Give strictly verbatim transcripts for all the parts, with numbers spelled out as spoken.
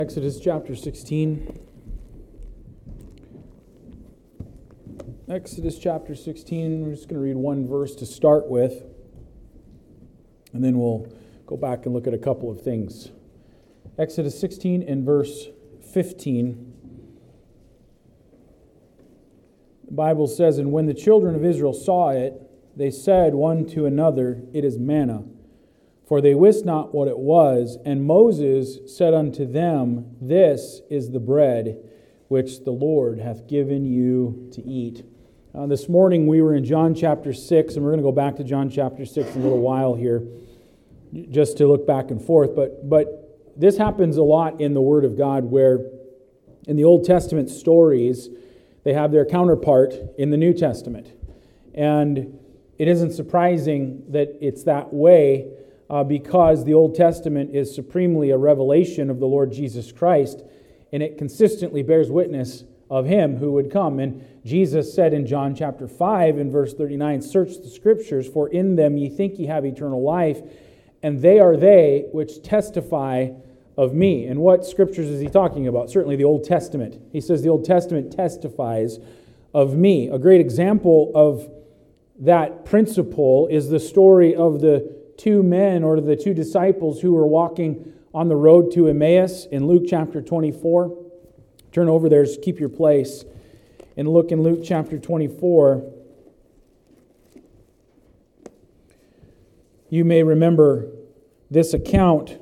Exodus chapter sixteen. Exodus chapter sixteen, we're just going to read one verse to start with, and then we'll go back and look at a couple of things. Exodus sixteen and verse fifteen. The Bible says, "And when the children of Israel saw it, they said one to another, It is manna. For they wist not what it was. And Moses said unto them, This is the bread which the Lord hath given you to eat." Uh, this morning we were in John chapter six, and we're going to go back to John chapter six in a little while here, just to look back and forth. But, but this happens a lot in the Word of God, where in the Old Testament stories, they have their counterpart in the New Testament. And it isn't surprising that it's that way, Uh, because the Old Testament is supremely a revelation of the Lord Jesus Christ, and it consistently bears witness of Him who would come. And Jesus said in John chapter five in verse thirty-nine, "Search the Scriptures, for in them ye think ye have eternal life, and they are they which testify of me." And what Scriptures is He talking about? Certainly the Old Testament. He says the Old Testament testifies of me. A great example of that principle is the story of the two men, or the two disciples who were walking on the road to Emmaus in Luke chapter twenty-four. Turn over there, just keep your place, and look in Luke chapter twenty-four. You may remember this account,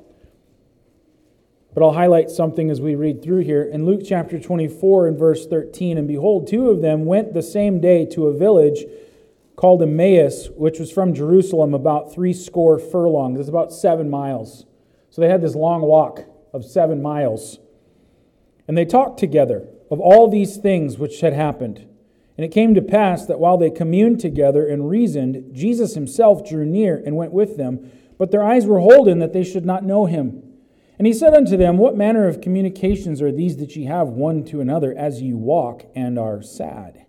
but I'll highlight something as we read through here. In Luke chapter twenty-four and verse thirteen, "And behold, two of them went the same day to a village called Emmaus, which was from Jerusalem about three score furlongs." That's about seven miles. So they had this long walk of seven miles. "And they talked together of all these things which had happened. And it came to pass that while they communed together and reasoned, Jesus himself drew near and went with them. But their eyes were holden that they should not know him. And he said unto them, What manner of communications are these that ye have one to another as ye walk and are sad?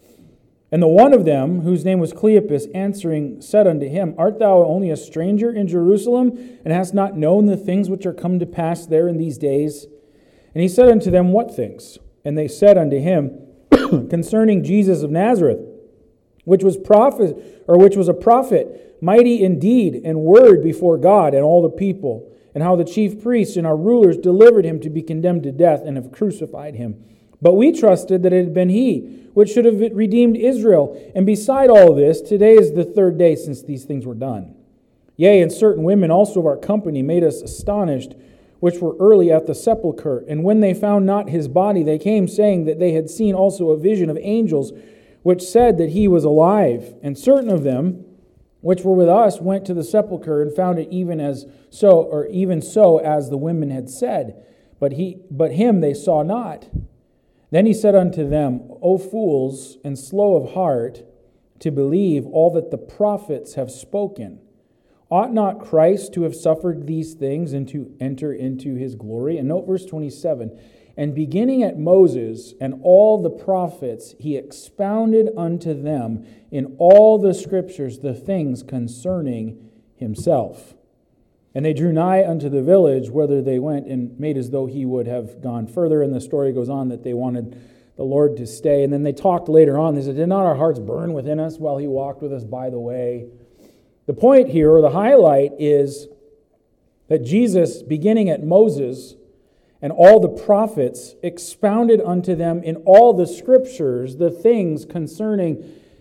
And the one of them, whose name was Cleopas, answering, said unto him, Art thou only a stranger in Jerusalem, and hast not known the things which are come to pass there in these days? And he said unto them, What things? And they said unto him, Concerning Jesus of Nazareth, which was prophet, or which was a prophet, mighty in deed and word before God and all the people, and how the chief priests and our rulers delivered him to be condemned to death, and have crucified him. But we trusted that it had been he which should have redeemed Israel. And beside all this, today is the third day since these things were done. Yea, and certain women also of our company made us astonished, which were early at the sepulchre. And when they found not his body, they came, saying that they had seen also a vision of angels, which said that he was alive. And certain of them, which were with us, went to the sepulchre and found it even as so, or even so as the women had said. But he, but him they saw not. Then he said unto them, O fools, and slow of heart, to believe all that the prophets have spoken. Ought not Christ to have suffered these things and to enter into his glory? And note verse twenty-seven. And beginning at Moses and all the prophets, he expounded unto them in all the scriptures the things concerning himself. And they drew nigh unto the village, whither they went, and made as though he would have gone further. And the story goes on that they wanted the Lord to stay. And then they talked later on. They said, Did not our hearts burn within us while he walked with us by the way? The point here, or the highlight, is that Jesus, beginning at Moses and all the prophets, expounded unto them in all the scriptures the things concerning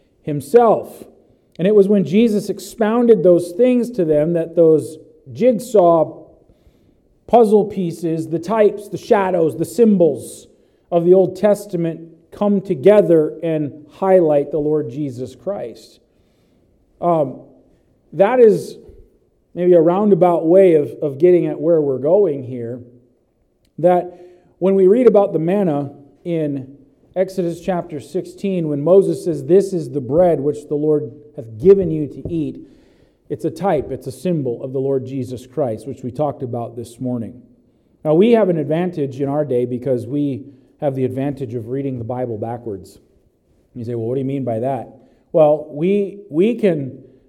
himself. And it was when Jesus expounded those things to them that those jigsaw puzzle pieces, the types, the shadows, the symbols of the Old Testament come together and highlight the Lord Jesus Christ. Um, that is maybe a roundabout way of, of getting at where we're going here. That when we read about the manna in Exodus chapter sixteen, when Moses says, This is the bread which the Lord hath given you to eat, it's a type, it's a symbol of the Lord Jesus Christ, which we talked about this morning. Now, we have an advantage in our day because we have the advantage of reading the Bible backwards. You say, well, what do you mean by that? Well, we we can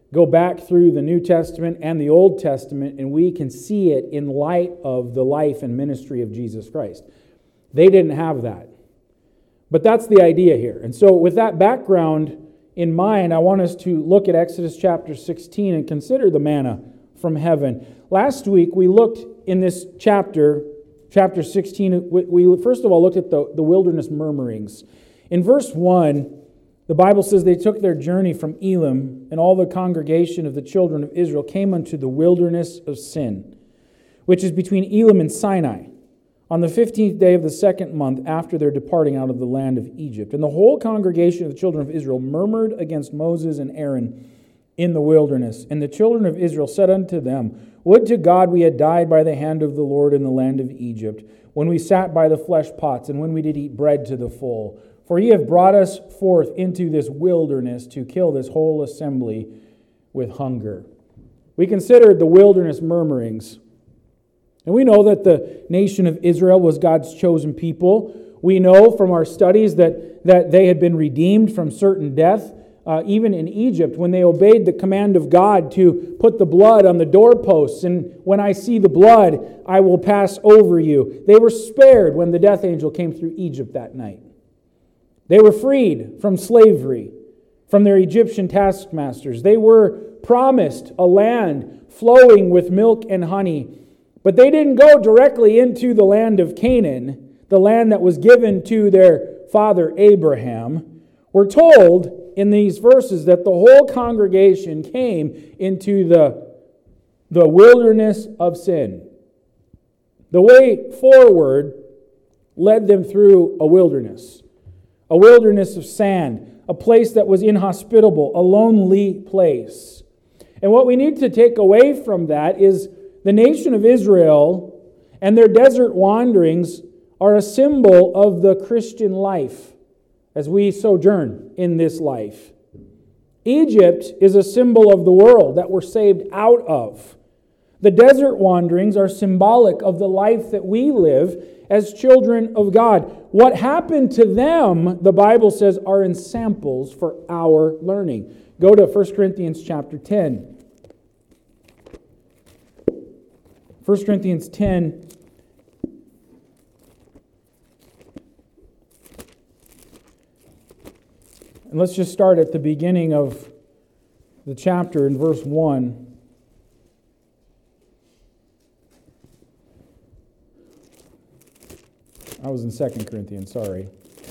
go back through the New Testament and the Old Testament, and we can see it in light of the life and ministry of Jesus Christ. They didn't have that. But that's the idea here. And so with that background in mind, I want us to look at Exodus chapter sixteen and consider the manna from heaven. Last week, we looked in this chapter, chapter sixteen, we first of all looked at the, the wilderness murmurings. In verse one, the Bible says they took their journey from Elim, and all the congregation of the children of Israel came unto the wilderness of Sin, which is between Elim and Sinai, on the fifteenth day of the second month after their departing out of the land of Egypt. And the whole congregation of the children of Israel murmured against Moses and Aaron in the wilderness. And the children of Israel said unto them, Would to God we had died by the hand of the Lord in the land of Egypt, when we sat by the flesh pots, and when we did eat bread to the full. For ye have brought us forth into this wilderness to kill this whole assembly with hunger. We considered the wilderness murmurings. And we know that the nation of Israel was God's chosen people. We know from our studies that, that they had been redeemed from certain death, uh, even in Egypt, when they obeyed the command of God to put the blood on the doorposts. And when I see the blood, I will pass over you. They were spared when the death angel came through Egypt that night. They were freed from slavery, from their Egyptian taskmasters. They were promised a land flowing with milk and honey. But they didn't go directly into the land of Canaan, the land that was given to their father Abraham. We're told in these verses that the whole congregation came into the, the wilderness of Sin. The way forward led them through a wilderness, a wilderness of sand, a place that was inhospitable, a lonely place. And what we need to take away from that is the nation of Israel and their desert wanderings are a symbol of the Christian life as we sojourn in this life. Egypt is a symbol of the world that we're saved out of. The desert wanderings are symbolic of the life that we live as children of God. What happened to them, the Bible says, are in samples for our learning. Go to First Corinthians chapter ten. First Corinthians ten, and let's just start at the beginning of the chapter in verse one. I was in Second Corinthians, sorry.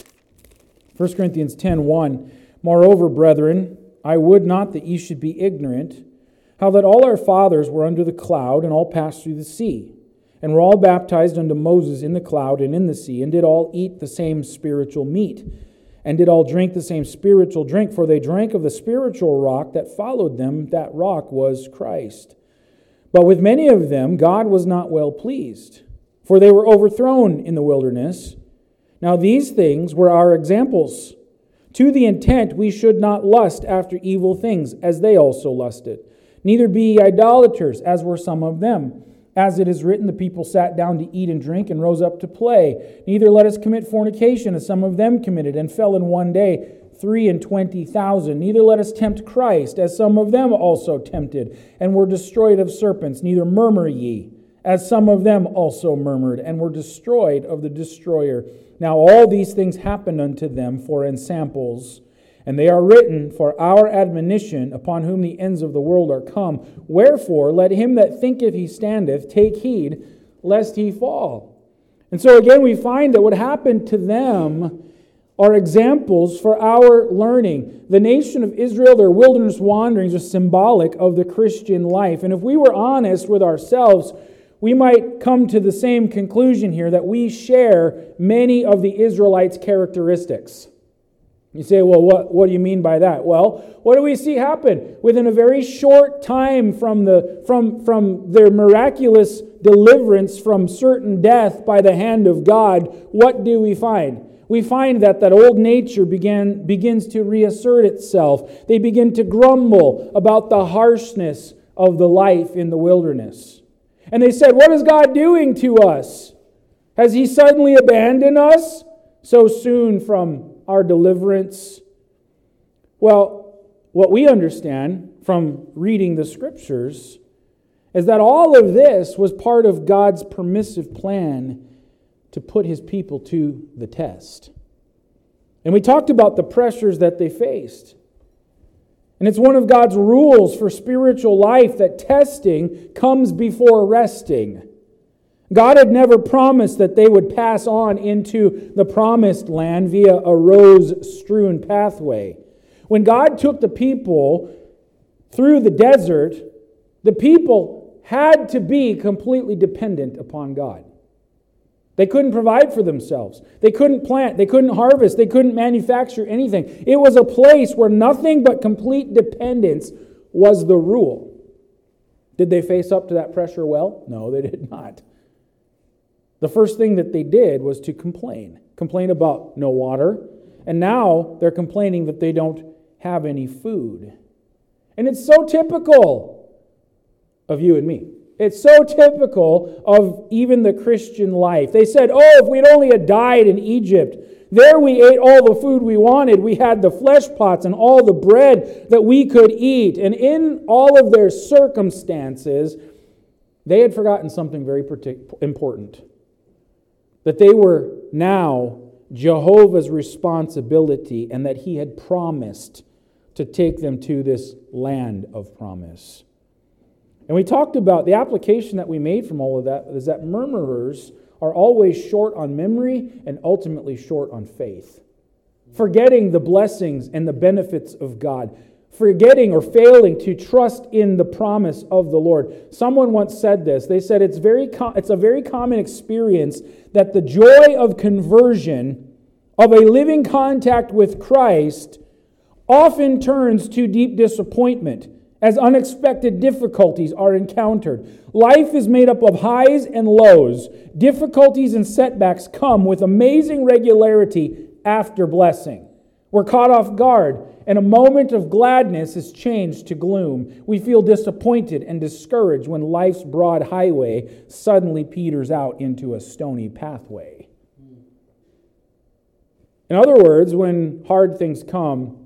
First Corinthians ten, one. Moreover, brethren, I would not that ye should be ignorant, how that all our fathers were under the cloud, and all passed through the sea, and were all baptized unto Moses in the cloud and in the sea, and did all eat the same spiritual meat, and did all drink the same spiritual drink, for they drank of the spiritual rock that followed them. That rock was Christ. But with many of them God was not well pleased, for they were overthrown in the wilderness. Now these things were our examples, to the intent we should not lust after evil things, as they also lusted. Neither be ye idolaters, as were some of them. As it is written, the people sat down to eat and drink, and rose up to play. Neither let us commit fornication, as some of them committed, and fell in one day three and twenty thousand. Neither let us tempt Christ, as some of them also tempted, and were destroyed of serpents. Neither murmur ye, as some of them also murmured, and were destroyed of the destroyer. Now all these things happened unto them for ensamples, and they are written for our admonition, upon whom the ends of the world are come. Wherefore, let him that thinketh he standeth take heed, lest he fall. And so again, we find that what happened to them are examples for our learning. The nation of Israel, their wilderness wanderings are symbolic of the Christian life. And if we were honest with ourselves, we might come to the same conclusion here, that we share many of the Israelites' characteristics. You say, well, what, what do you mean by that? Well, what do we see happen? Within a very short time from, the, from, from their miraculous deliverance from certain death by the hand of God, what do we find? We find that that old nature began, begins to reassert itself. They begin to grumble about the harshness of the life in the wilderness. And they said, what is God doing to us? Has He suddenly abandoned us so soon from our deliverance? Well, what we understand from reading the Scriptures is that all of this was part of God's permissive plan to put His people to the test. And we talked about the pressures that they faced. And it's one of God's rules for spiritual life that testing comes before resting. God had never promised that they would pass on into the promised land via a rose-strewn pathway. When God took the people through the desert, the people had to be completely dependent upon God. They couldn't provide for themselves. They couldn't plant. They couldn't harvest. They couldn't manufacture anything. It was a place where nothing but complete dependence was the rule. Did they face up to that pressure well? No, they did not. The first thing that they did was to complain. Complain about no water. And now they're complaining that they don't have any food. And it's so typical of you and me. It's so typical of even the Christian life. They said, oh, if we'd only had died in Egypt, there we ate all the food we wanted. We had the flesh pots and all the bread that we could eat. And in all of their circumstances, they had forgotten something very important. That they were now Jehovah's responsibility and that He had promised to take them to this land of promise. And we talked about the application that we made from all of that is that murmurers are always short on memory and ultimately short on faith. Forgetting the blessings and the benefits of God. Forgetting or failing to trust in the promise of the Lord. Someone once said this. They said it's very com- it's a very common experience that the joy of conversion, of a living contact with Christ, often turns to deep disappointment as unexpected difficulties are encountered. Life is made up of highs and lows. Difficulties and setbacks come with amazing regularity after blessing. We're caught off guard, and a moment of gladness is changed to gloom. We feel disappointed and discouraged when life's broad highway suddenly peters out into a stony pathway. In other words, when hard things come,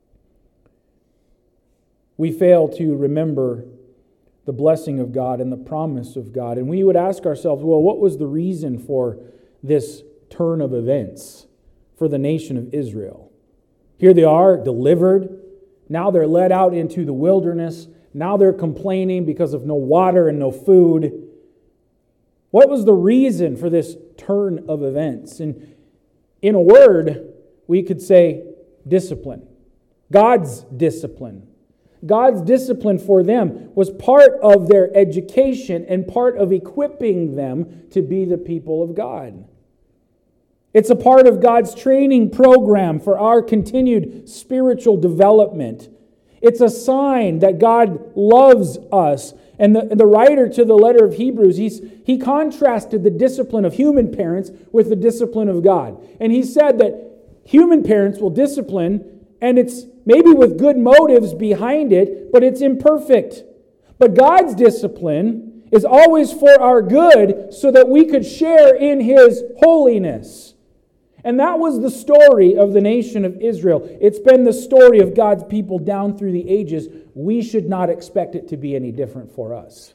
we fail to remember the blessing of God and the promise of God. And we would ask ourselves, well, what was the reason for this turn of events for the nation of Israel? Here they are, delivered. Now they're led out into the wilderness. Now they're complaining because of no water and no food. What was the reason for this turn of events? And in a word, we could say discipline. God's discipline. God's discipline for them was part of their education and part of equipping them to be the people of God. It's a part of God's training program for our continued spiritual development. It's a sign that God loves us. And the, the writer to the letter of Hebrews, he's, he contrasted the discipline of human parents with the discipline of God. And he said that human parents will discipline, and it's maybe with good motives behind it, but it's imperfect. But God's discipline is always for our good so that we could share in His holiness. And that was the story of the nation of Israel. It's been the story of God's people down through the ages. We should not expect it to be any different for us.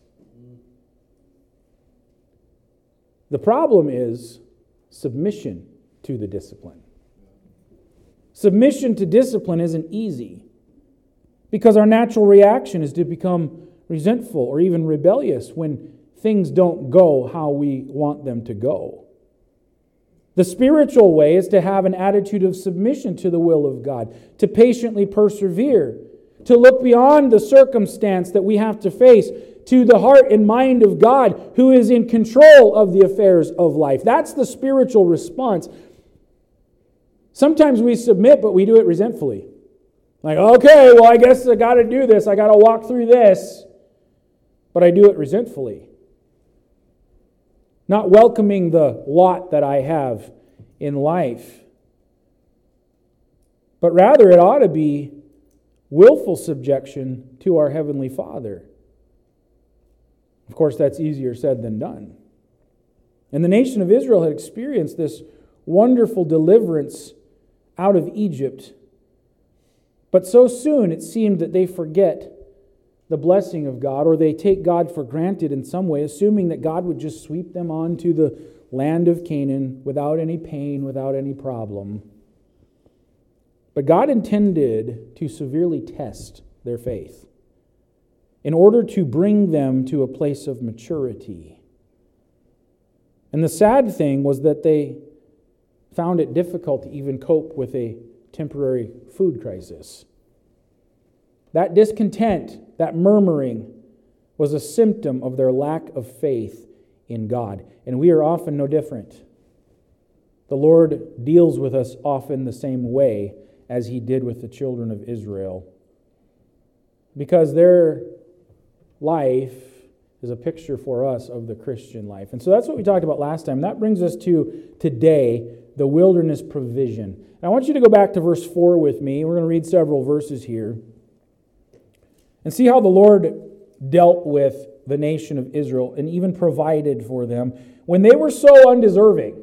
The problem is submission to the discipline. Submission to discipline isn't easy because our natural reaction is to become resentful or even rebellious when things don't go how we want them to go. The spiritual way is to have an attitude of submission to the will of God, to patiently persevere, to look beyond the circumstance that we have to face to the heart and mind of God who is in control of the affairs of life. That's the spiritual response. Sometimes we submit, but we do it resentfully. Like, okay, well, I guess I got to do this. I got to walk through this. But I do it resentfully. Not welcoming the lot that I have in life. But rather, it ought to be willful subjection to our Heavenly Father. Of course, that's easier said than done. And the nation of Israel had experienced this wonderful deliverance out of Egypt. But so soon it seemed that they forget the blessing of God, or they take God for granted in some way, assuming that God would just sweep them onto the land of Canaan without any pain, without any problem. But God intended to severely test their faith in order to bring them to a place of maturity. And the sad thing was that they found it difficult to even cope with a temporary food crisis. That discontent, that murmuring, was a symptom of their lack of faith in God. And we are often no different. The Lord deals with us often the same way as He did with the children of Israel, because their life is a picture for us of the Christian life. And so that's what we talked about last time. That brings us to today, the wilderness provision. And I want you to go back to verse four with me. We're going to read several verses here and see how the Lord dealt with the nation of Israel and even provided for them when they were so undeserving.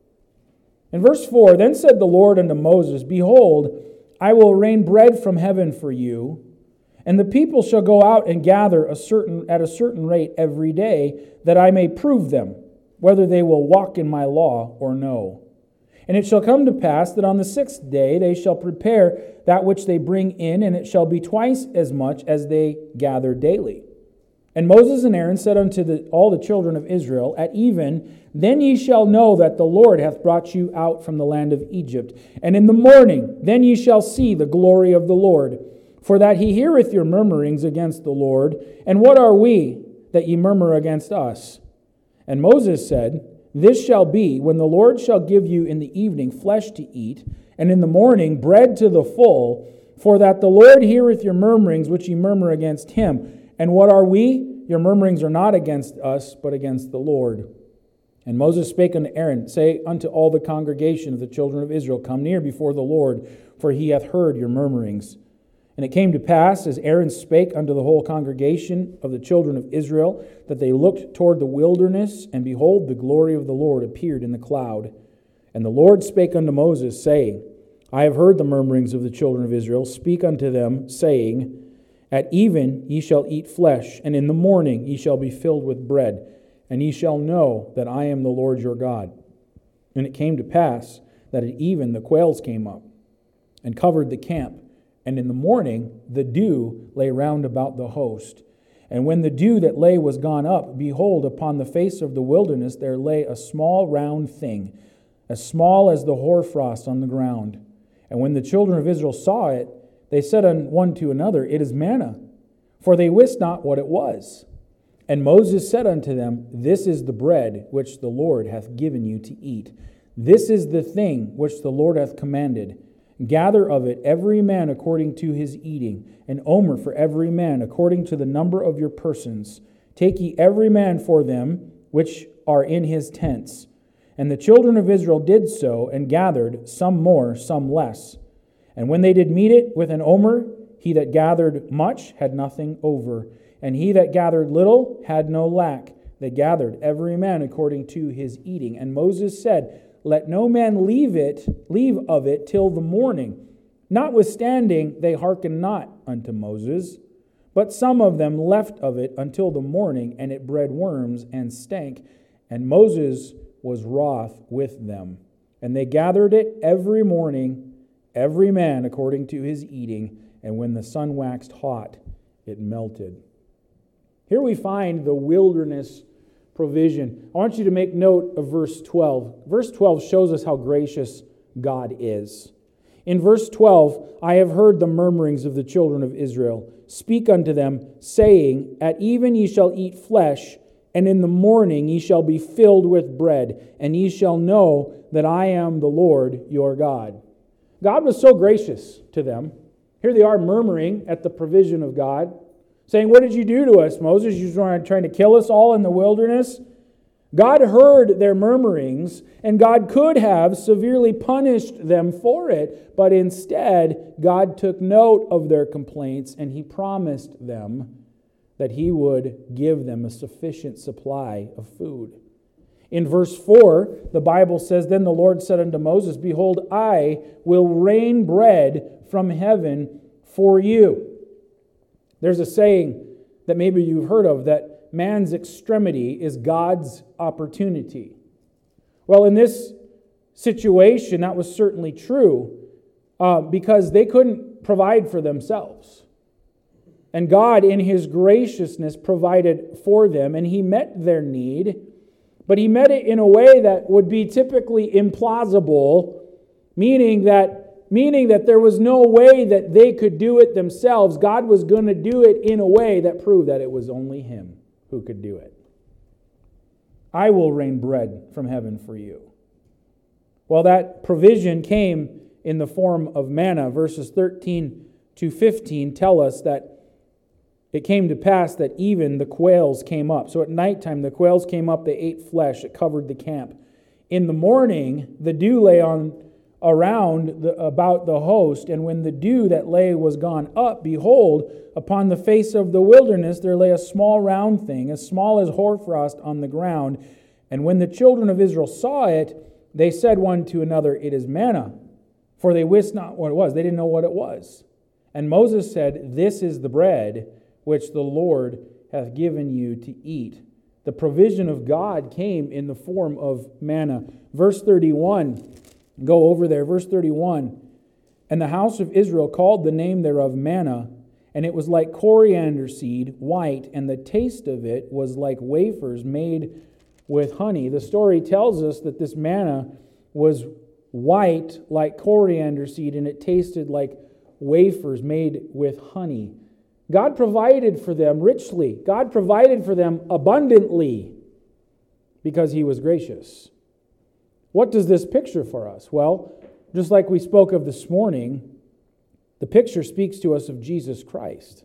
In verse four, then said the Lord unto Moses, Behold, I will rain bread from heaven for you, and the people shall go out and gather a certain at a certain rate every day, that I may prove them, whether they will walk in my law or no. And it shall come to pass that on the sixth day they shall prepare that which they bring in, and it shall be twice as much as they gather daily. And Moses and Aaron said unto the, all the children of Israel, At even, then ye shall know that the Lord hath brought you out from the land of Egypt. And in the morning, then ye shall see the glory of the Lord. For that he heareth your murmurings against the Lord. And what are we, that ye murmur against us? And Moses said, This shall be, when the Lord shall give you in the evening flesh to eat, and in the morning bread to the full, for that the Lord heareth your murmurings which ye murmur against him. And what are we? Your murmurings are not against us, but against the Lord. And Moses spake unto Aaron, Say unto all the congregation of the children of Israel, Come near before the Lord, for he hath heard your murmurings. And it came to pass, as Aaron spake unto the whole congregation of the children of Israel, that they looked toward the wilderness, and behold, the glory of the Lord appeared in the cloud. And the Lord spake unto Moses, saying, I have heard the murmurings of the children of Israel. Speak unto them, saying, At even ye shall eat flesh, and in the morning ye shall be filled with bread, and ye shall know that I am the Lord your God. And it came to pass that at even the quails came up, and covered the camp. And in the morning the dew lay round about the host. And when the dew that lay was gone up, behold, upon the face of the wilderness there lay a small round thing, as small as the hoarfrost on the ground. And when the children of Israel saw it, they said one to another, It is manna, for they wist not what it was. And Moses said unto them, This is the bread which the Lord hath given you to eat. This is the thing which the Lord hath commanded. Gather of it every man according to his eating, an omer for every man according to the number of your persons. Take ye every man for them which are in his tents. And the children of Israel did so, and gathered, some more, some less. And when they did meet it with an omer, he that gathered much had nothing over, and he that gathered little had no lack. They gathered every man according to his eating. And Moses said, Let no man leave it, leave of it till the morning. Notwithstanding, they hearkened not unto Moses, but some of them left of it until the morning, and it bred worms and stank. And Moses was wroth with them. And they gathered it every morning, every man according to his eating, and when the sun waxed hot, it melted. Here we find the wilderness provision. I want you to make note of verse twelve. Verse twelve shows us how gracious God is. In verse twelve, I have heard the murmurings of the children of Israel. Speak unto them, saying, At even ye shall eat flesh, and in the morning ye shall be filled with bread, and ye shall know that I am the Lord your God. God was so gracious to them. Here they are murmuring at the provision of God, saying, What did you do to us, Moses? You were trying to kill us all in the wilderness? God heard their murmurings, and God could have severely punished them for it, but instead, God took note of their complaints, and He promised them that He would give them a sufficient supply of food. In verse four, the Bible says, Then the Lord said unto Moses, Behold, I will rain bread from heaven for you. There's a saying that maybe you've heard of, that man's extremity is God's opportunity. Well, in this situation, that was certainly true uh, because they couldn't provide for themselves. And God, in His graciousness, provided for them, and He met their need, but He met it in a way that would be typically implausible, meaning that meaning that there was no way that they could do it themselves. God was going to do it in a way that proved that it was only Him who could do it. I will rain bread from heaven for you. Well, that provision came in the form of manna. Verses thirteen to fifteen tell us that it came to pass that even the quails came up. So at nighttime, the quails came up, they ate flesh, it covered the camp. In the morning, the dew lay on around the, about the host, and when the dew that lay was gone up, behold, upon the face of the wilderness there lay a small round thing, as small as hoarfrost on the ground. And when the children of Israel saw it, they said one to another, It is manna, for they wist not what it was. They didn't know what it was. And Moses said, This is the bread which the Lord hath given you to eat. The provision of God came in the form of manna. Verse thirty-one, go over there, verse thirty-one. And the house of Israel called the name thereof manna, and it was like coriander seed, white, and the taste of it was like wafers made with honey. The story tells us that this manna was white like coriander seed, and it tasted like wafers made with honey. God provided for them richly. God provided for them abundantly because He was gracious. What does this picture for us? Well, just like we spoke of this morning, the picture speaks to us of Jesus Christ.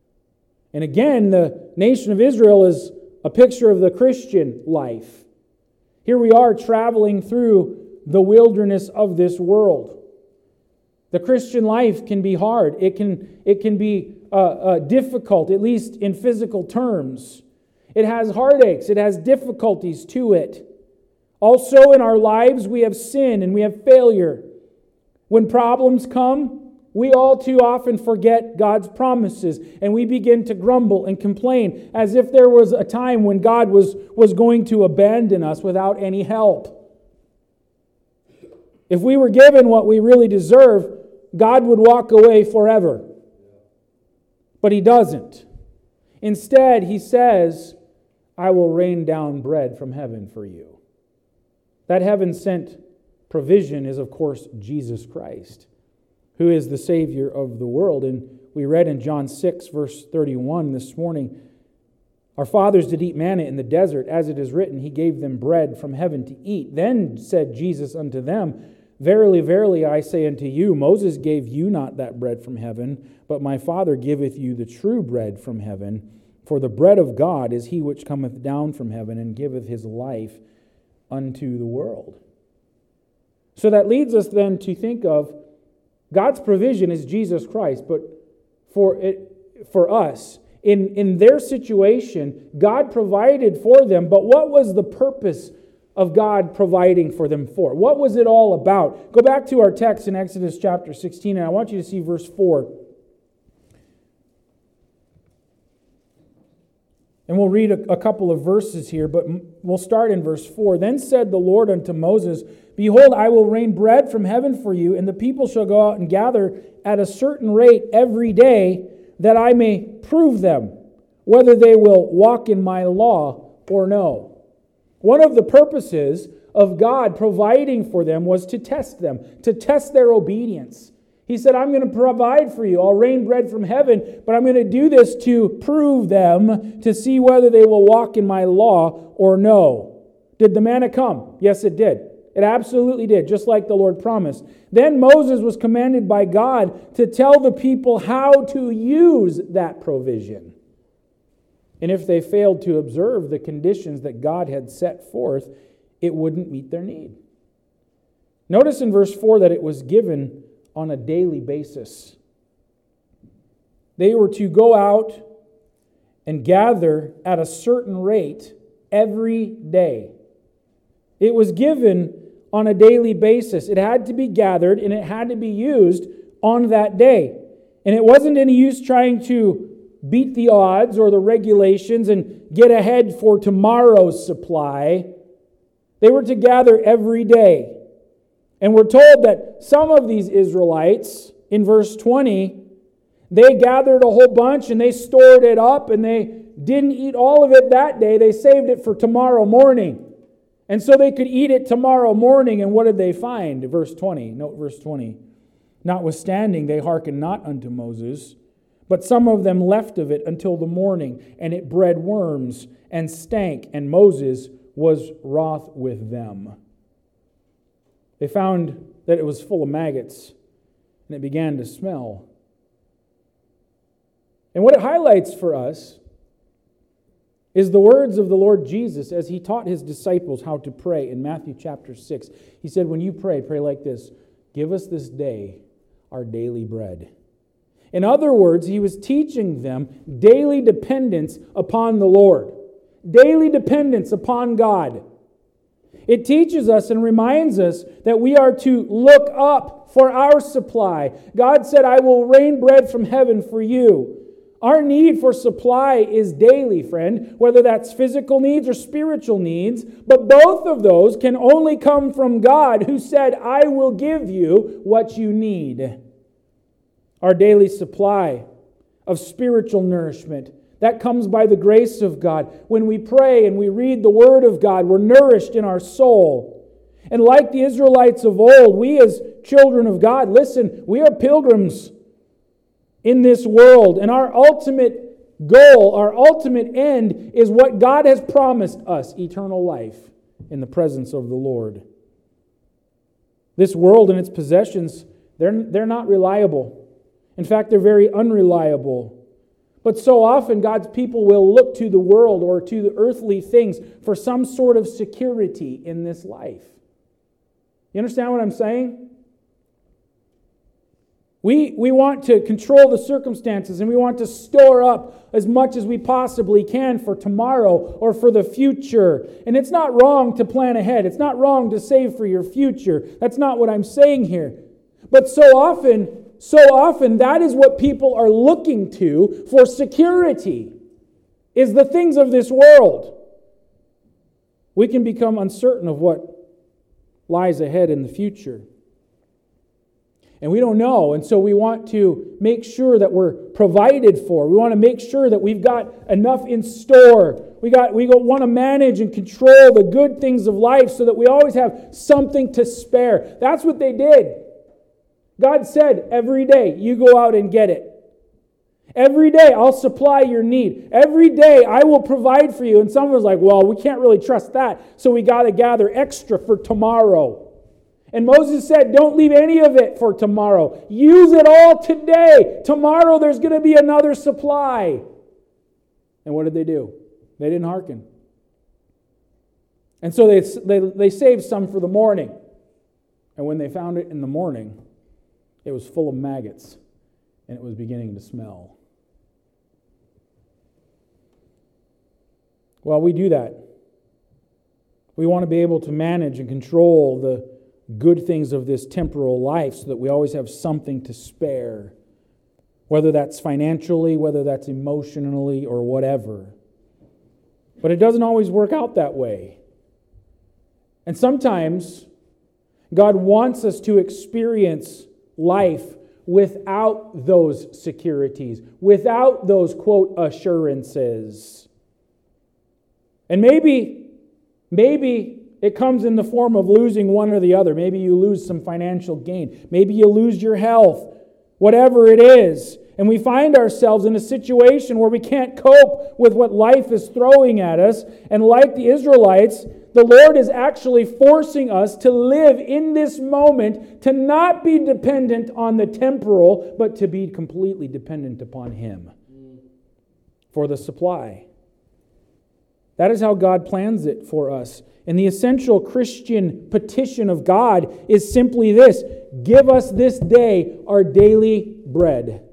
And again, the nation of Israel is a picture of the Christian life. Here we are traveling through the wilderness of this world. The Christian life can be hard. It can, it can be uh, uh, difficult, at least in physical terms. It has heartaches. It has difficulties to it. Also in our lives, we have sin and we have failure. When problems come, we all too often forget God's promises, and we begin to grumble and complain as if there was a time when God was, was going to abandon us without any help. If we were given what we really deserve, God would walk away forever. But He doesn't. Instead, He says, I will rain down bread from heaven for you. That heaven-sent provision is, of course, Jesus Christ, who is the Savior of the world. And we read in John six, verse thirty-one this morning, Our fathers did eat manna in the desert, as it is written, He gave them bread from heaven to eat. Then said Jesus unto them, Verily, verily, I say unto you, Moses gave you not that bread from heaven, but my Father giveth you the true bread from heaven. For the bread of God is He which cometh down from heaven and giveth His life unto the world. So that leads us then to think of God's provision is Jesus Christ, but for it, for us, in, in their situation, God provided for them, but what was the purpose of God providing for them for? What was it all about? Go back to our text in Exodus chapter sixteen, and I want you to see verse four. And we'll read a, a couple of verses here, but we'll start in verse four. Then said the Lord unto Moses, Behold, I will rain bread from heaven for you, and the people shall go out and gather at a certain rate every day, that I may prove them, whether they will walk in my law or no. One of the purposes of God providing for them was to test them, to test their obedience. He said, I'm going to provide for you. I'll rain bread from heaven, but I'm going to do this to prove them, to see whether they will walk in my law or no. Did the manna come? Yes, it did. It absolutely did, just like the Lord promised. Then Moses was commanded by God to tell the people how to use that provision. And if they failed to observe the conditions that God had set forth, it wouldn't meet their need. Notice in verse four that it was given on a daily basis. They were to go out and gather at a certain rate every day. It was given on a daily basis. It had to be gathered and it had to be used on that day. And it wasn't any use trying to beat the odds or the regulations and get ahead for tomorrow's supply. They were to gather every day. And we're told that some of these Israelites, in verse twenty, they gathered a whole bunch and they stored it up and they didn't eat all of it that day. They saved it for tomorrow morning. And so they could eat it tomorrow morning. And what did they find? Verse twenty. Note verse twenty. Notwithstanding, they hearkened not unto Moses, but some of them left of it until the morning, and it bred worms and stank, and Moses was wroth with them. They found that it was full of maggots, and it began to smell. And what it highlights for us is the words of the Lord Jesus as He taught His disciples how to pray in Matthew chapter six. He said, when you pray, pray like this: give us this day our daily bread. In other words, He was teaching them daily dependence upon the Lord. Daily dependence upon God. It teaches us and reminds us that we are to look up for our supply. God said, I will rain bread from heaven for you. Our need for supply is daily, friend, whether that's physical needs or spiritual needs. But both of those can only come from God, who said, I will give you what you need. Our daily supply of spiritual nourishment, that comes by the grace of God. When we pray and we read the Word of God, we're nourished in our soul. And like the Israelites of old, we as children of God, listen, we are pilgrims in this world. And our ultimate goal, our ultimate end is what God has promised us, eternal life in the presence of the Lord. This world and its possessions, they're, they're not reliable. In fact, they're very unreliable. But so often God's people will look to the world or to the earthly things for some sort of security in this life. You understand what I'm saying? We, we want to control the circumstances and we want to store up as much as we possibly can for tomorrow or for the future. And it's not wrong to plan ahead. It's not wrong to save for your future. That's not what I'm saying here. But so often... So often, that is what people are looking to for security, is the things of this world. We can become uncertain of what lies ahead in the future. And we don't know, and so we want to make sure that we're provided for. We want to make sure that we've got enough in store. We got we want to manage and control the good things of life so that we always have something to spare. That's what they did. God said, every day, you go out and get it. Every day, I'll supply your need. Every day, I will provide for you. And someone was like, well, we can't really trust that, so we got to gather extra for tomorrow. And Moses said, don't leave any of it for tomorrow. Use it all today. Tomorrow, there's going to be another supply. And what did they do? They didn't hearken. And so they, they, they saved some for the morning. And when they found it in the morning, it was full of maggots, and it was beginning to smell. Well, we do that. We want to be able to manage and control the good things of this temporal life so that we always have something to spare, whether that's financially, whether that's emotionally, or whatever. But it doesn't always work out that way. And sometimes God wants us to experience life without those securities, without those, quote, assurances. And maybe, maybe it comes in the form of losing one or the other. Maybe you lose some financial gain. Maybe you lose your health. Whatever it is. And we find ourselves in a situation where we can't cope with what life is throwing at us. And like the Israelites, the Lord is actually forcing us to live in this moment, to not be dependent on the temporal, but to be completely dependent upon Him for the supply. That is how God plans it for us. And the essential Christian petition of God is simply this: give us this day our daily bread.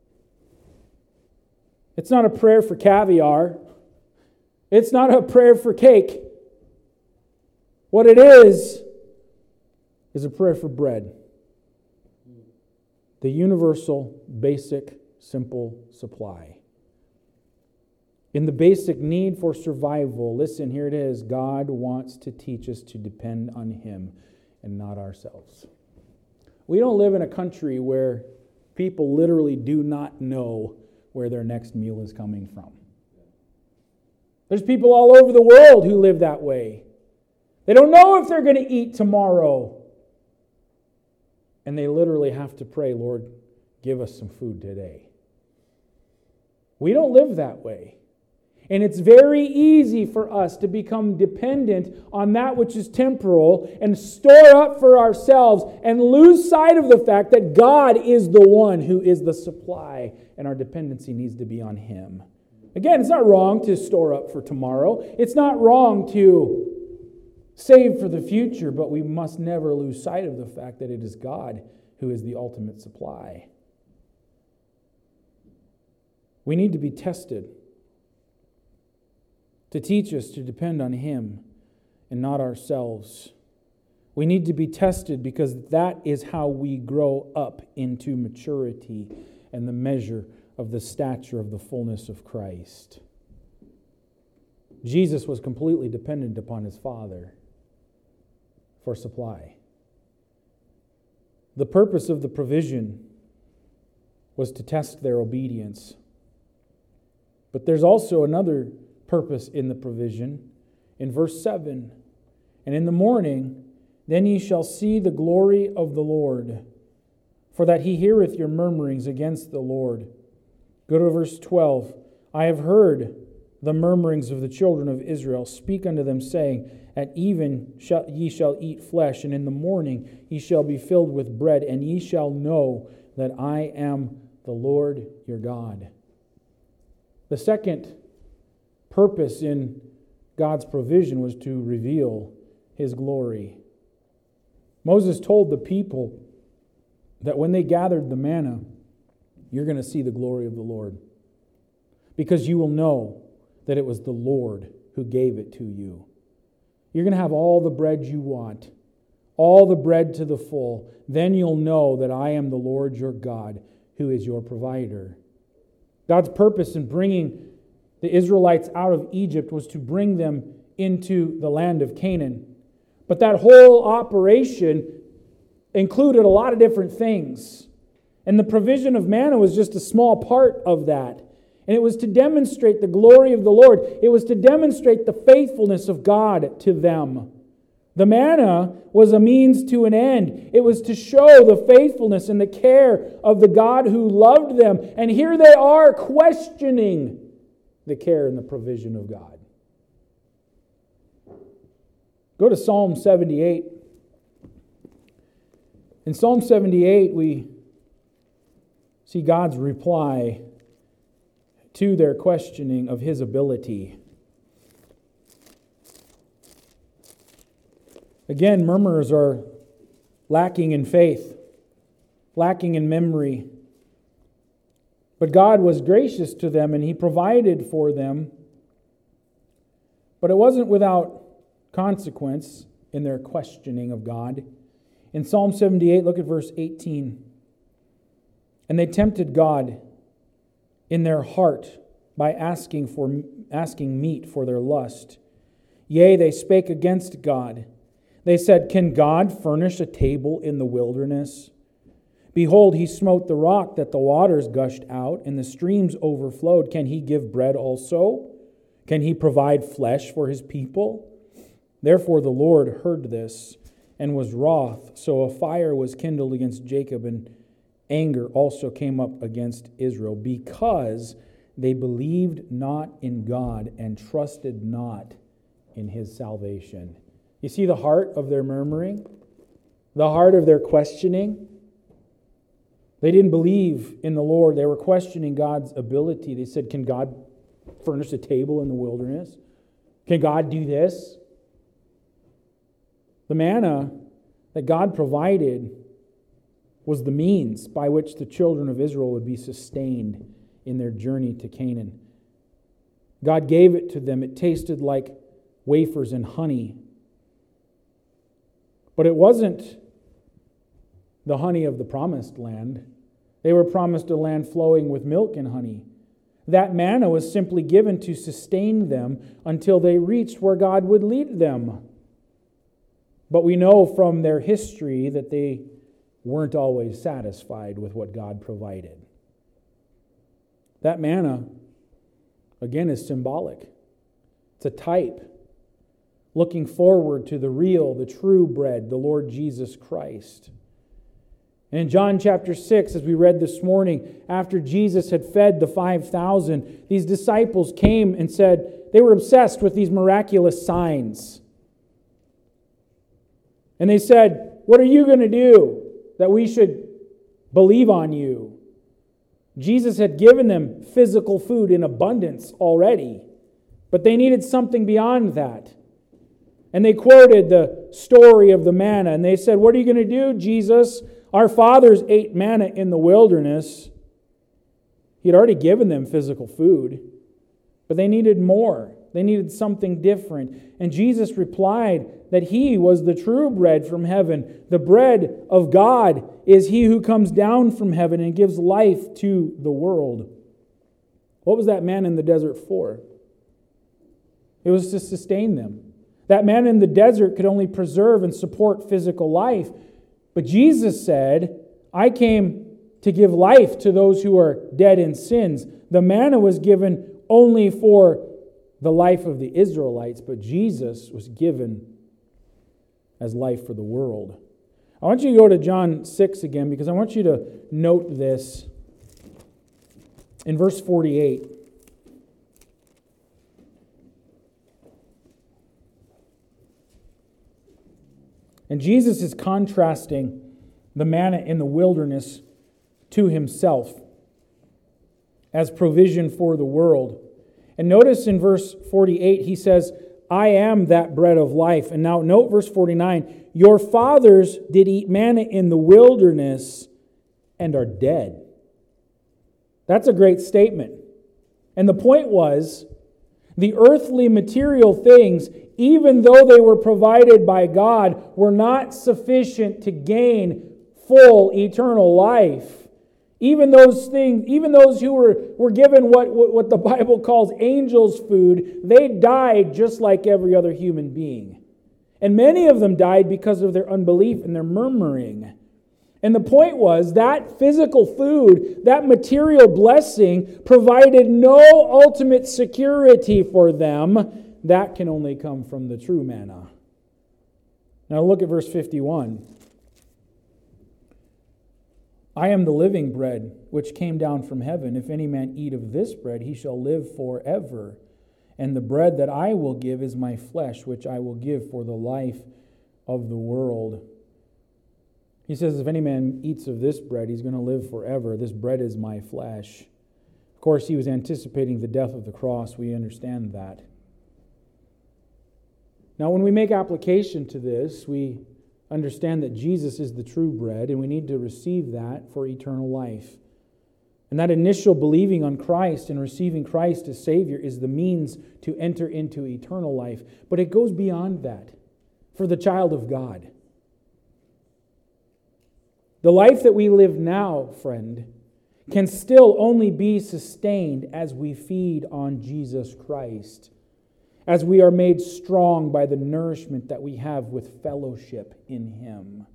It's not a prayer for caviar. It's not a prayer for cake. What it is, is a prayer for bread. the universal, basic, simple supply. In the basic need for survival, listen, here it is, God wants to teach us to depend on Him and not ourselves. We don't live in a country where people literally do not know where their next meal is coming from. There's people all over the world who live that way. They don't know if they're going to eat tomorrow. And they literally have to pray, Lord, give us some food today. We don't live that way. And it's very easy for us to become dependent on that which is temporal and store up for ourselves and lose sight of the fact that God is the one who is the supply and our dependency needs to be on Him. Again, it's not wrong to store up for tomorrow. It's not wrong to save for the future, but we must never lose sight of the fact that it is God who is the ultimate supply. We need to be tested to teach us to depend on Him and not ourselves. We need to be tested because that is how we grow up into maturity and the measure of the stature of the fullness of Christ. Jesus was completely dependent upon His Father for supply. The purpose of the provision was to test their obedience. But there's also another purpose in the provision. In verse seven, and in the morning, then ye shall see the glory of the Lord, for that He heareth your murmurings against the Lord. Go to verse twelve. I have heard the murmurings of the children of Israel. Speak unto them, saying, At even shall, ye shall eat flesh, and in the morning ye shall be filled with bread, and ye shall know that I am the Lord your God. The second purpose in God's provision was to reveal His glory. Moses told the people that when they gathered the manna, you're going to see the glory of the Lord, because you will know that it was the Lord who gave it to you. You're going to have all the bread you want, all the bread to the full. Then you'll know that I am the Lord your God, who is your provider. God's purpose in bringing the Israelites out of Egypt was to bring them into the land of Canaan. But that whole operation included a lot of different things. And the provision of manna was just a small part of that. And it was to demonstrate the glory of the Lord. It was to demonstrate the faithfulness of God to them. The manna was a means to an end. It was to show the faithfulness and the care of the God who loved them. And here they are questioning the care and the provision of God. Go to Psalm seventy-eight. In Psalm seventy-eight, we see God's reply to their questioning of His ability. Again, murmurers are lacking in faith, lacking in memory. But God was gracious to them and He provided for them. But it wasn't without consequence in their questioning of God. In Psalm seventy-eight, look at verse eighteen. And they tempted God in their heart by asking for asking meat for their lust. Yea, they spake against God. They said, Can God furnish a table in the wilderness? Behold, He smote the rock that the waters gushed out, and the streams overflowed. Can He give bread also? Can He provide flesh for His people? Therefore the Lord heard this, and was wroth. So a fire was kindled against Jacob, and anger also came up against Israel, because they believed not in God, and trusted not in His salvation. You see the heart of their murmuring? The heart of their questioning? They didn't believe in the Lord. They were questioning God's ability. They said, Can God furnish a table in the wilderness? Can God do this? The manna that God provided was the means by which the children of Israel would be sustained in their journey to Canaan. God gave it to them. It tasted like wafers and honey. But it wasn't the honey of the promised land. They were promised a land flowing with milk and honey. That manna was simply given to sustain them until they reached where God would lead them. But we know from their history that they weren't always satisfied with what God provided. That manna, again, is symbolic. It's a type looking forward to the real, the true bread, the Lord Jesus Christ. And in John chapter six, as we read this morning, after Jesus had fed the five thousand, these disciples came and said they were obsessed with these miraculous signs. And they said, "What are you going to do that we should believe on you?" Jesus had given them physical food in abundance already, but they needed something beyond that. And they quoted the story of the manna, and they said, "What are you going to do, Jesus? Our fathers ate manna in the wilderness." He had already given them physical food, but they needed more. They needed something different. And Jesus replied that He was the true bread from heaven. The bread of God is He who comes down from heaven and gives life to the world. What was that man in the desert for? It was to sustain them. That man in the desert could only preserve and support physical life. But Jesus said, "I came to give life to those who are dead in sins." The manna was given only for the life of the Israelites, but Jesus was given as life for the world. I want you to go to John six again, because I want you to note this in verse forty-eight. And Jesus is contrasting the manna in the wilderness to Himself as provision for the world. And notice in verse forty-eight, He says, "I am that bread of life." And now note verse forty-nine, "Your fathers did eat manna in the wilderness and are dead." That's a great statement. And the point was, the earthly material things, even though they were provided by God, were not sufficient to gain full eternal life. Even those things, even those who were, were given what, what the Bible calls angels' food, they died just like every other human being. And many of them died because of their unbelief and their murmuring. And the point was that physical food, that material blessing, provided no ultimate security for them. That can only come from the true manna. Now look at verse fifty-one. "I am the living bread which came down from heaven. If any man eat of this bread, he shall live forever. And the bread that I will give is my flesh, which I will give for the life of the world." He says, if any man eats of this bread, he's going to live forever. This bread is my flesh. Of course, He was anticipating the death of the cross. We understand that. Now, when we make application to this, we understand that Jesus is the true bread, and we need to receive that for eternal life. And that initial believing on Christ and receiving Christ as Savior is the means to enter into eternal life. But it goes beyond that for the child of God. The life that we live now, friend, can still only be sustained as we feed on Jesus Christ, as we are made strong by the nourishment that we have with fellowship in Him.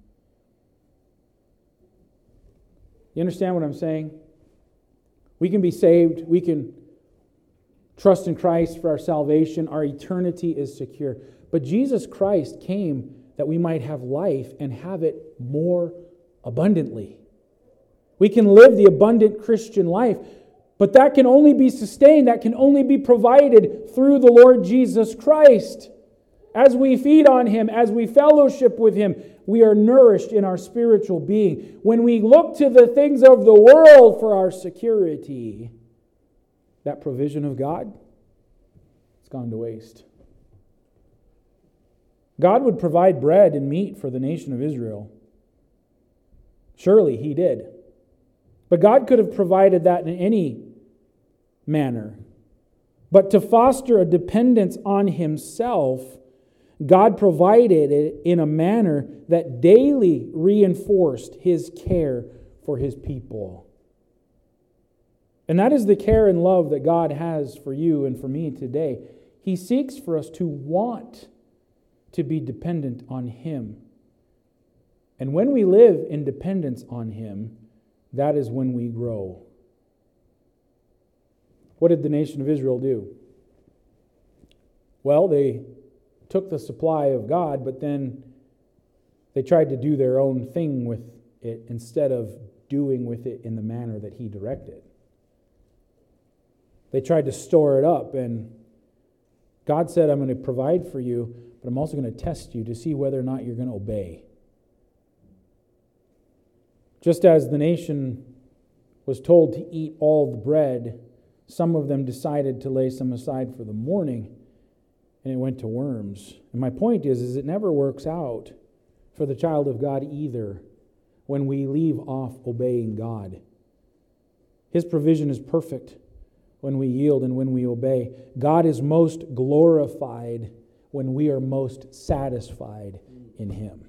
You understand what I'm saying? We can be saved. We can trust in Christ for our salvation. Our eternity is secure. But Jesus Christ came that we might have life and have it more abundantly. We can live the abundant Christian life, but that can only be sustained, that can only be provided through the Lord Jesus Christ. As we feed on Him, as we fellowship with Him, we are nourished in our spiritual being. When we look to the things of the world for our security, that provision of God, it's gone to waste. God would provide bread and meat for the nation of Israel. Surely He did. But God could have provided that in any manner. But to foster a dependence on Himself, God provided it in a manner that daily reinforced His care for His people. And that is the care and love that God has for you and for me today. He seeks for us to want to be dependent on Him. And when we live in dependence on Him, that is when we grow. What did the nation of Israel do? Well, they took the supply of God, but then they tried to do their own thing with it instead of doing with it in the manner that He directed. They tried to store it up, and God said, I'm going to provide for you, but I'm also going to test you to see whether or not you're going to obey. Just as the nation was told to eat all the bread, some of them decided to lay some aside for the morning, and it went to worms. And my point is, is it never works out for the child of God either when we leave off obeying God. His provision is perfect when we yield and when we obey. God is most glorified when we are most satisfied in Him.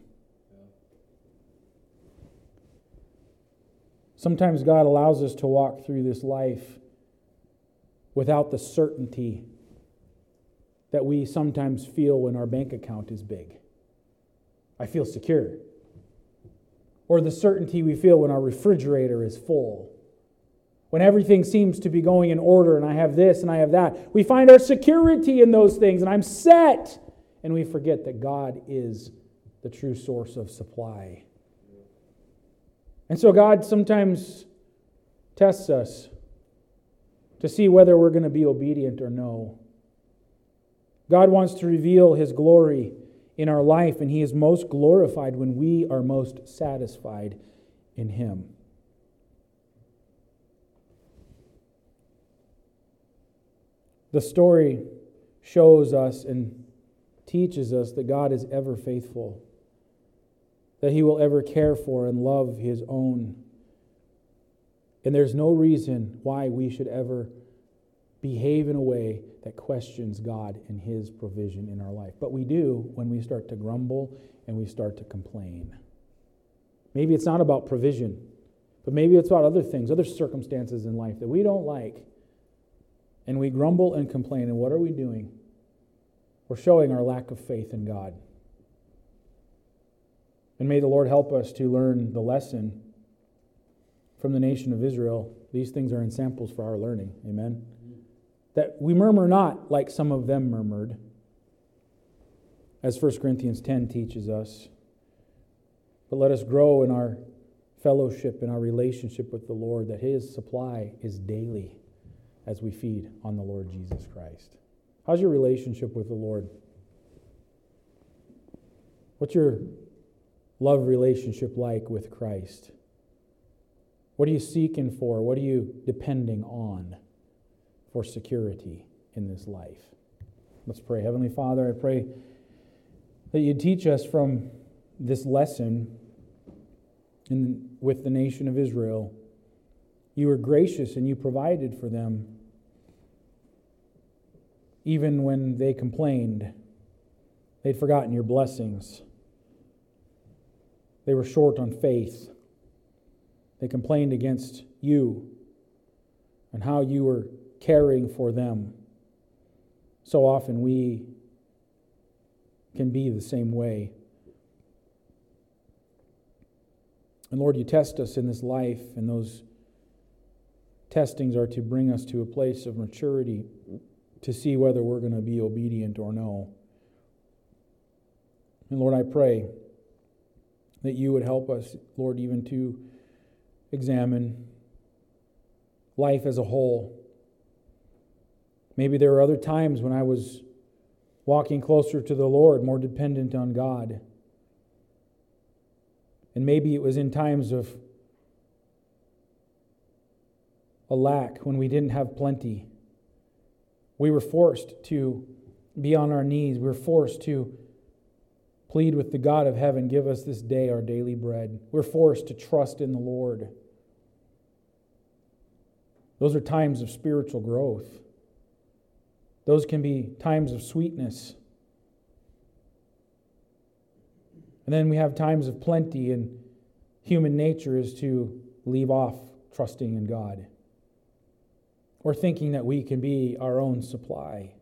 Sometimes God allows us to walk through this life without the certainty that we sometimes feel when our bank account is big. I feel secure. Or the certainty we feel when our refrigerator is full. When everything seems to be going in order and I have this and I have that. We find our security in those things and I'm set. And we forget that God is the true source of supply. And so God sometimes tests us to see whether we're going to be obedient or no. God wants to reveal His glory in our life, and He is most glorified when we are most satisfied in Him. The story shows us and teaches us that God is ever faithful, that He will ever care for and love His own. And there's no reason why we should ever behave in a way that questions God and His provision in our life. But we do when we start to grumble and we start to complain. Maybe it's not about provision, but maybe it's about other things, other circumstances in life that we don't like. And we grumble and complain. And what are we doing? We're showing our lack of faith in God. And may the Lord help us to learn the lesson from the nation of Israel. These things are in samples for our learning. Amen? That we murmur not like some of them murmured, as First Corinthians ten teaches us. But let us grow in our fellowship, in our relationship with the Lord, that His supply is daily as we feed on the Lord Jesus Christ. How's your relationship with the Lord? What's your love relationship like with Christ? What are you seeking for? What are you depending on for security in this life? Let's pray. Heavenly Father, I pray that you teach us from this lesson in, with the nation of Israel. You were gracious and you provided for them even when they complained. They'd forgotten your blessings. They were short on faith. They complained against you and how you were caring for them. So often we can be the same way. And Lord, you test us in this life, and those testings are to bring us to a place of maturity to see whether we're going to be obedient or no. And Lord, I pray that you would help us, Lord, even to examine life as a whole. Maybe there were other times when I was walking closer to the Lord, more dependent on God. And maybe it was in times of a lack, when we didn't have plenty. We were forced to be on our knees. We were forced to plead with the God of heaven, give us this day our daily bread. We're forced to trust in the Lord. Those are times of spiritual growth. Those can be times of sweetness. And then we have times of plenty, and human nature is to leave off trusting in God. or thinking that we can be our own supply.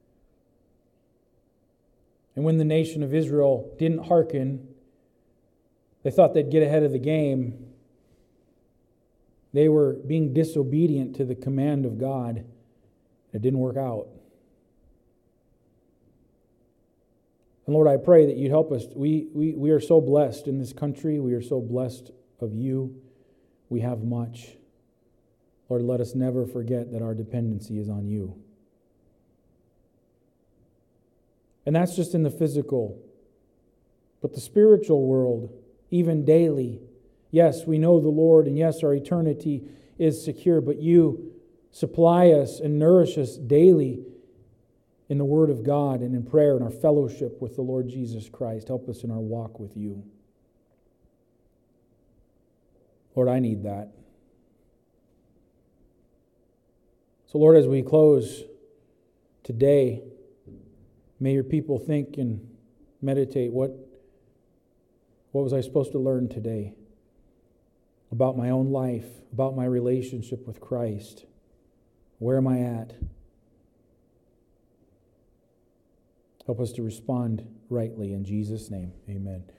And when the nation of Israel didn't hearken, they thought they'd get ahead of the game. They were being disobedient to the command of God. It didn't work out. And Lord, I pray that you'd help us. We, we, we are so blessed in this country. We are so blessed of you. We have much. Lord, let us never forget that our dependency is on you. And that's just in the physical. But the spiritual world, even daily, yes, we know the Lord, and yes, our eternity is secure, but you supply us and nourish us daily in the Word of God and in prayer and our fellowship with the Lord Jesus Christ. Help us in our walk with you. Lord, I need that. So Lord, as we close today, may your people think and meditate, what, what was I supposed to learn today about my own life, about my relationship with Christ? Where am I at? Help us to respond rightly in Jesus' name. Amen.